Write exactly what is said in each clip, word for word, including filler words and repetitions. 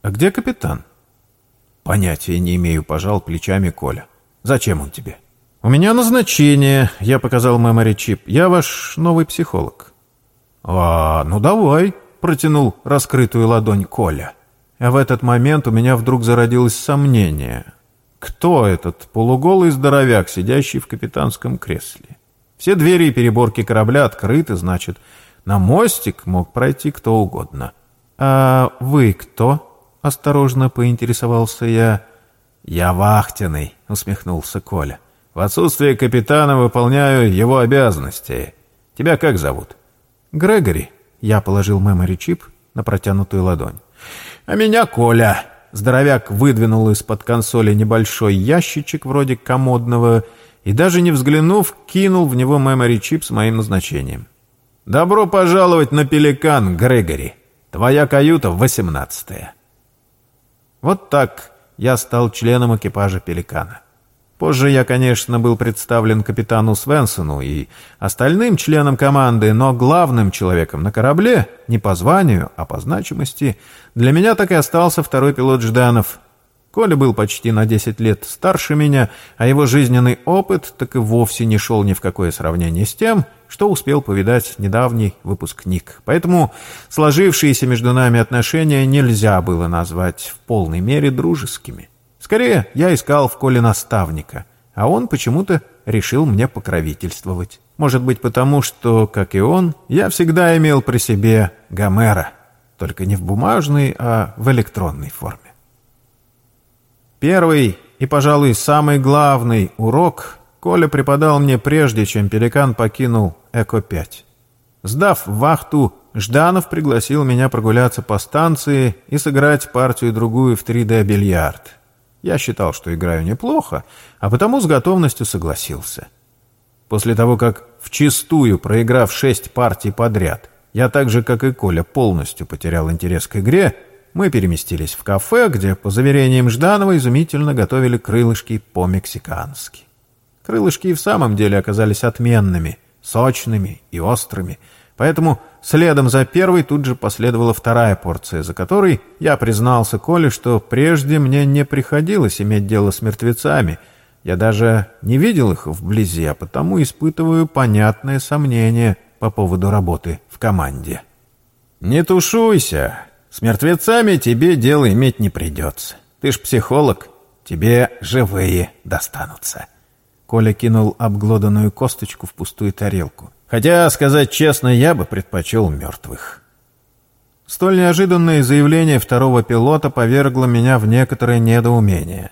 «А где капитан?» «Понятия не имею», — пожал плечами Коля. «Зачем он тебе?» «У меня назначение», — я показал memory чип. «Я ваш новый психолог». «А, ну давай», — протянул раскрытую ладонь Коля. А в этот момент у меня вдруг зародилось сомнение. Кто этот полуголый здоровяк, сидящий в капитанском кресле? Все двери и переборки корабля открыты, значит, на мостик мог пройти кто угодно. «А вы кто?» — осторожно поинтересовался я. «Я вахтенный», — усмехнулся Коля. «В отсутствие капитана выполняю его обязанности. Тебя как зовут?» «Грегори», — я положил memory чип на протянутую ладонь. «А меня Коля». Здоровяк выдвинул из-под консоли небольшой ящичек вроде комодного и, даже не взглянув, кинул в него memory чип с моим назначением. «Добро пожаловать на Пеликан, Грегори. Твоя каюта восемнадцатая». Вот так я стал членом экипажа Пеликана. Позже я, конечно, был представлен капитану Свенсону и остальным членам команды, но главным человеком на корабле, не по званию, а по значимости, для меня так и остался второй пилот Жданов. Коля был почти на десять лет старше меня, а его жизненный опыт так и вовсе не шел ни в какое сравнение с тем, что успел повидать недавний выпускник. Поэтому сложившиеся между нами отношения нельзя было назвать в полной мере дружескими. Скорее, я искал в Коле наставника, а он почему-то решил мне покровительствовать. Может быть, потому что, как и он, я всегда имел при себе Гомера, только не в бумажной, а в электронной форме. Первый и, пожалуй, самый главный урок Коля преподал мне прежде, чем Пеликан покинул Эко пять. Сдав вахту, Жданов пригласил меня прогуляться по станции и сыграть партию-другую в три дэ-бильярд. Я считал, что играю неплохо, а потому с готовностью согласился. После того, как вчистую, проиграв шесть партий подряд, я так же, как и Коля, полностью потерял интерес к игре, мы переместились в кафе, где, по заверениям Жданова, изумительно готовили крылышки по-мексикански. Крылышки и в самом деле оказались отменными, сочными и острыми, поэтому следом за первой тут же последовала вторая порция, за которой я признался Коле, что прежде мне не приходилось иметь дело с мертвецами. Я даже не видел их вблизи, а потому испытываю понятное сомнение по поводу работы в команде. «Не тушуйся. С мертвецами тебе дело иметь не придется. Ты ж психолог, тебе живые достанутся». Коля кинул обглоданную косточку в пустую тарелку. «Хотя, сказать честно, я бы предпочел мертвых». Столь неожиданное заявление второго пилота повергло меня в некоторое недоумение.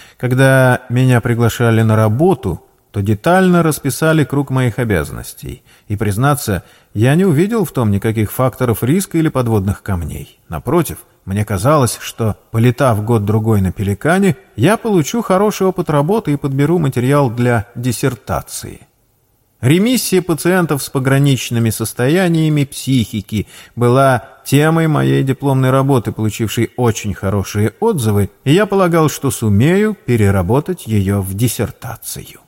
Когда меня приглашали на работу, то детально расписали круг моих обязанностей. И, признаться, я не увидел в том никаких факторов риска или подводных камней. Напротив, мне казалось, что, полетав год-другой на Пеликане, я получу хороший опыт работы и подберу материал для диссертации. Ремиссия пациентов с пограничными состояниями психики была темой моей дипломной работы, получившей очень хорошие отзывы, и я полагал, что сумею переработать ее в диссертацию.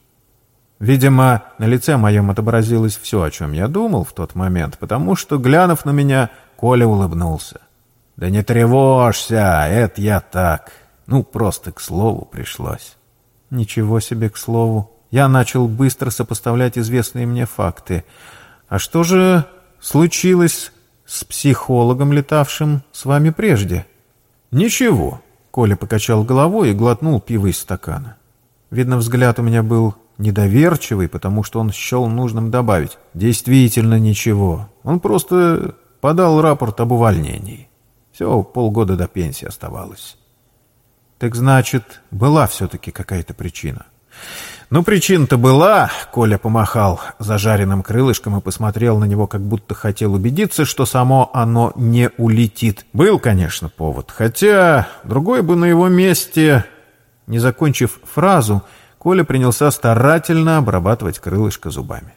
Видимо, на лице моем отобразилось все, о чем я думал в тот момент, потому что, глянув на меня, Коля улыбнулся. «Да не тревожься, это я так. Ну, просто к слову пришлось». «Ничего себе к слову». Я начал быстро сопоставлять известные мне факты. А что же случилось с психологом, летавшим с вами прежде? «Ничего», — Коля покачал головой и глотнул пиво из стакана. Видно, взгляд у меня был недоверчивый, потому что он счел нужным добавить: «Действительно ничего. Он просто подал рапорт об увольнении. Все, полгода до пенсии оставалось». «Так значит, была все-таки какая-то причина?» «Ну, причина-то была», — Коля помахал зажаренным крылышком и посмотрел на него, как будто хотел убедиться, что само оно не улетит. «Был, конечно, повод, хотя другой бы на его месте...» Не закончив фразу, Коля принялся старательно обрабатывать крылышко зубами.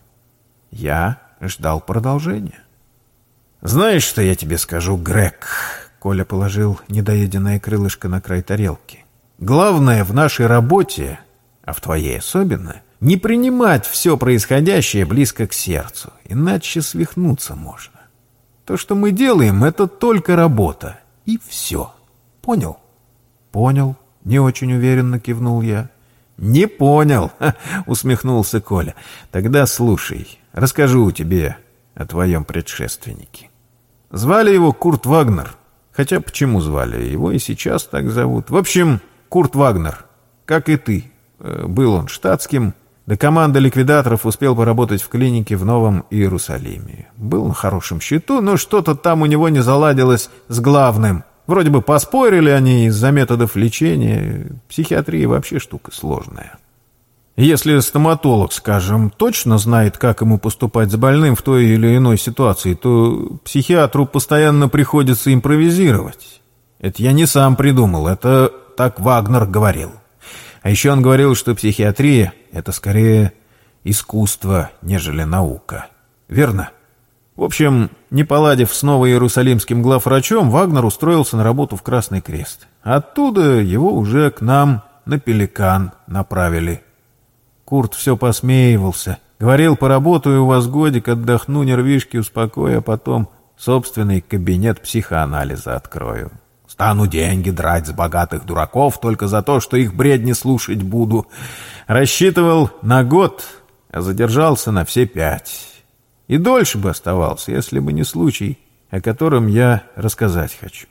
Я ждал продолжения. «Знаешь, что я тебе скажу, Грег?» Коля положил недоеденное крылышко на край тарелки. «Главное в нашей работе, а в твоей особенно, не принимать все происходящее близко к сердцу, иначе свихнуться можно. То, что мы делаем, это только работа, и все. Понял? Понял, не очень уверенно кивнул я. Не понял, усмехнулся Коля. Тогда слушай, расскажу тебе о твоем предшественнике. Звали его Курт Вагнер. Хотя почему звали? Его и сейчас так зовут. В общем, Курт Вагнер, как и ты. Был он штатским. До команды ликвидаторов успел поработать в клинике в Новом Иерусалиме. Был на хорошем счету, но что-то там у него не заладилось с главным. Вроде бы поспорили они из-за методов лечения. Психиатрия вообще штука сложная. Если стоматолог, скажем, точно знает, как ему поступать с больным в той или иной ситуации, то психиатру постоянно приходится импровизировать. Это я не сам придумал, это так Вагнер говорил. А еще он говорил, что психиатрия — это скорее искусство, нежели наука. Верно? В общем, не поладив с новоиерусалимским главврачом, Вагнер устроился на работу в Красный Крест. Оттуда его уже к нам на Пеликан направили. Курт все посмеивался. Говорил, поработаю у вас годик, отдохну, нервишки успокою, а потом собственный кабинет психоанализа открою. Стану деньги драть с богатых дураков только за то, что их бредни слушать буду. Рассчитывал на год, а задержался на все пять. И дольше бы оставался, если бы не случай, о котором я рассказать хочу.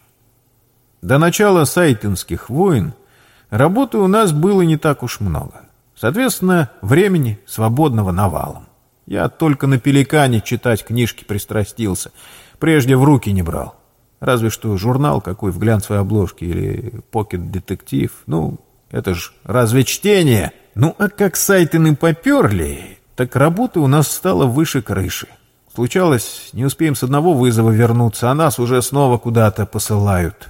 До начала Сайтинских войн работы у нас было не так уж много. Соответственно, времени свободного навалом. Я только на Пеликане читать книжки пристрастился. Прежде в руки не брал. Разве что журнал какой в глянцевой обложке или покет-детектив. Ну, это ж разве чтение? Ну, а как Сайтины поперли, так работы у нас стало выше крыши. Случалось, не успеем с одного вызова вернуться, а нас уже снова куда-то посылают.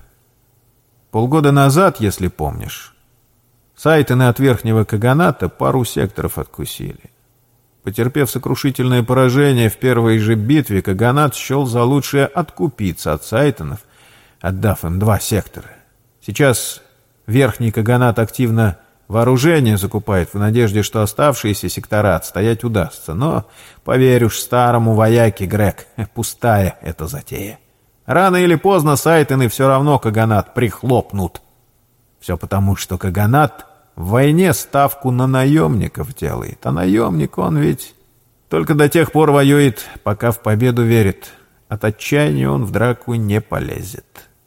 Полгода назад, если помнишь, Сайтины от Верхнего Каганата пару секторов откусили. Потерпев сокрушительное поражение в первой же битве, Каганат счел за лучшее откупиться от Сайтинов, отдав им два сектора. Сейчас Верхний Каганат активно вооружение закупает в надежде, что оставшиеся сектора отстоять удастся. Но, поверь уж старому вояке, Грег, пустая эта затея. Рано или поздно Сайтины все равно Каганат прихлопнут. Все потому, что Каганат в войне ставку на наемников делает. А наемник он ведь только до тех пор воюет, пока в победу верит. От отчаяния он в драку не полезет.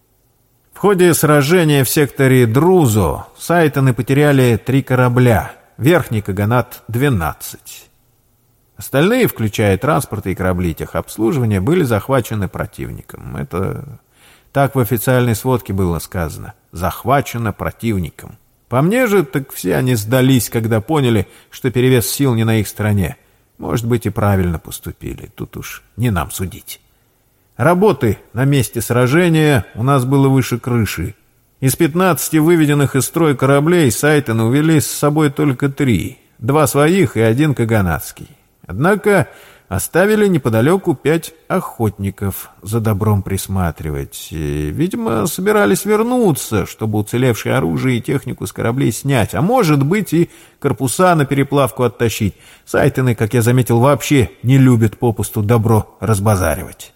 В ходе сражения в секторе Друзо Сайтины потеряли три корабля, Верхний Каганат — двенадцать. Остальные, включая транспорты и корабли техобслуживания, были захвачены противником. Это так в официальной сводке было сказано. Захвачено противником. По мне же, так все они сдались, когда поняли, что перевес сил не на их стороне. Может быть, и правильно поступили. Тут уж не нам судить. Работы на месте сражения у нас было выше крыши. Из пятнадцати выведенных из строя кораблей Сайтины увели с собой только три. Два своих и один каганатский. Однако оставили неподалеку пять охотников за добром присматривать. И, видимо, собирались вернуться, чтобы уцелевшее оружие и технику с кораблей снять, а может быть и корпуса на переплавку оттащить. Сайтины, как я заметил, вообще не любят попусту добро разбазаривать.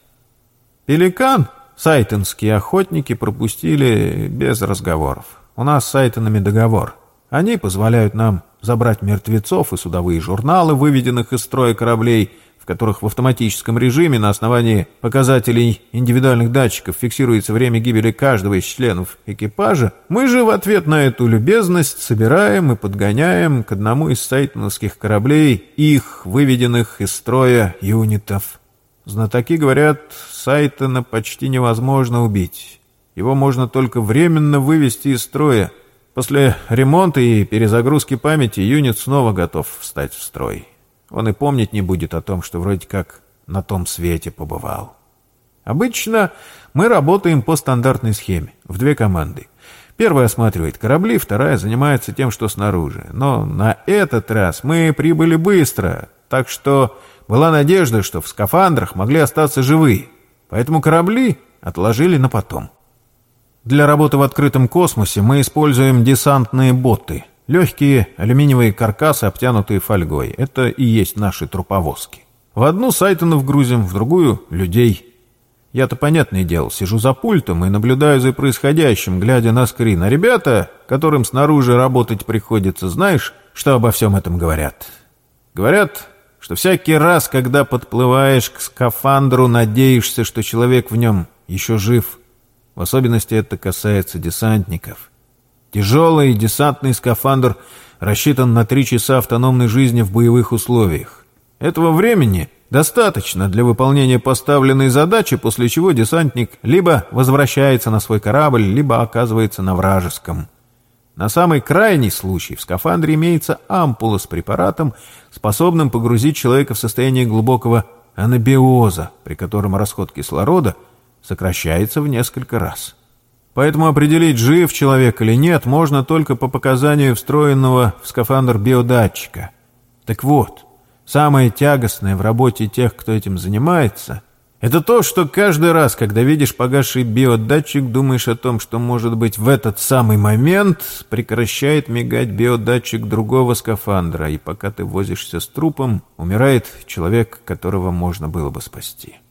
Пеликан сайтинские охотники пропустили без разговоров. У нас с Сайтинами договор. Они позволяют нам забрать мертвецов и судовые журналы, выведенных из строя кораблей, в которых в автоматическом режиме на основании показателей индивидуальных датчиков фиксируется время гибели каждого из членов экипажа. Мы же в ответ на эту любезность собираем и подгоняем к одному из сайтиновских кораблей их, выведенных из строя юнитов. Знатоки говорят, Сайтина почти невозможно убить. Его можно только временно вывести из строя. После ремонта и перезагрузки памяти юнит снова готов встать в строй. Он и помнить не будет о том, что вроде как на том свете побывал. Обычно мы работаем по стандартной схеме, в две команды. Первая осматривает корабли, вторая занимается тем, что снаружи. Но на этот раз мы прибыли быстро, так что была надежда, что в скафандрах могли остаться живые. Поэтому корабли отложили на потом. Для работы в открытом космосе мы используем десантные боты. Легкие алюминиевые каркасы, обтянутые фольгой. Это и есть наши труповозки. В одну Сайтинов грузим, в другую — людей. Я-то, понятное дело, сижу за пультом и наблюдаю за происходящим, глядя на скрин. А ребята, которым снаружи работать приходится, знаешь, что обо всем этом говорят? Говорят, что всякий раз, когда подплываешь к скафандру, надеешься, что человек в нем еще жив. В особенности это касается десантников. Тяжелый десантный скафандр рассчитан на три часа автономной жизни в боевых условиях. Этого времени достаточно для выполнения поставленной задачи, после чего десантник либо возвращается на свой корабль, либо оказывается на вражеском. На самый крайний случай в скафандре имеется ампула с препаратом, способным погрузить человека в состояние глубокого анабиоза, при котором расход кислорода сокращается в несколько раз. Поэтому определить, жив человек или нет, можно только по показанию встроенного в скафандр биодатчика. Так вот, самое тягостное в работе тех, кто этим занимается, это то, что каждый раз, когда видишь погасший биодатчик, думаешь о том, что, может быть, в этот самый момент прекращает мигать биодатчик другого скафандра, и пока ты возишься с трупом, умирает человек, которого можно было бы спасти.